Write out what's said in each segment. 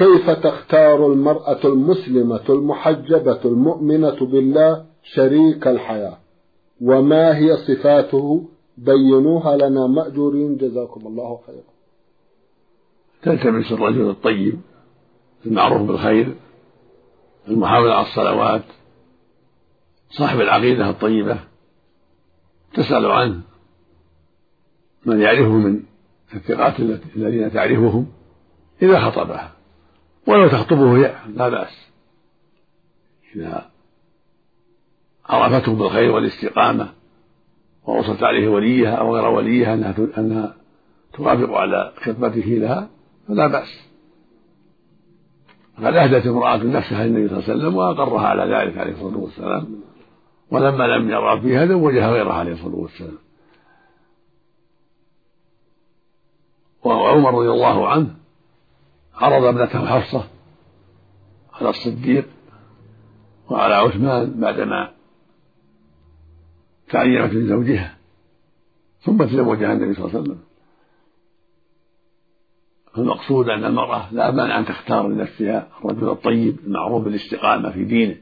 كيف تختار المرأة المسلمة المحجبة المؤمنة بالله شريك الحياة، وما هي صفاته؟ بينوها لنا مأجورين جزاكم الله خيرا. تلتمس الرجل الطيب المعروف بالخير المحافظ على الصلوات صاحب العقيدة الطيبة، تسأل عنه من يعرفه من الثقات الذين تعرفهم إذا خطبها، ولو تخطبه لا بأس إذا عرفته بالخير والاستقامة ووصلت عليه وليها أو غير وليها أنها توافق على خطبته لها فلا بأس. قد أهدت امرأة نفسها للنبي صلى الله عليه وسلم وأقرها على ذلك عليه الصلاة والسلام، ولما لم يرغب فيها زوجها غيرها عليه الصلاة والسلام. وعمر رضي الله عنه عرض ابنته حفصة على الصديق وعلى عثمان بعدما تعينت من زوجها، ثم تزوجها النبي صلى الله عليه وسلم. المقصود أن المرأة لا مانع أن تختار لنفسها الرجل الطيب المعروف بالاستقامة في دينه،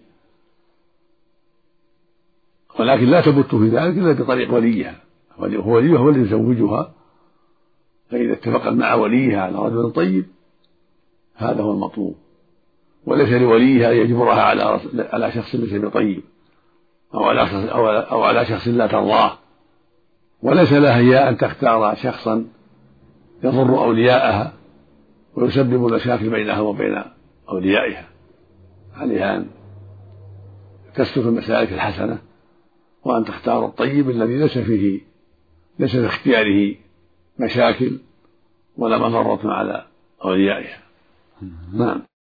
ولكن لا تبت في ذلك إلا بطريق وليها، وليها هو الذي يزوجها، فإذا اتفقت مع وليها على رجل طيب هذا هو المطلوب، وليس لوليها أن يجبرها على شخص ليس بطيب أو على شخص لا ترضاه، وليس لها هي أن تختار شخصا يضر أولياءها ويسبب المشاكل بينها وبين أوليائها. عليها أن تسلك المسالك الحسنة وأن تختار الطيب الذي ليس في اختياره مشاكل ولا مضرة على أوليائها. نعم.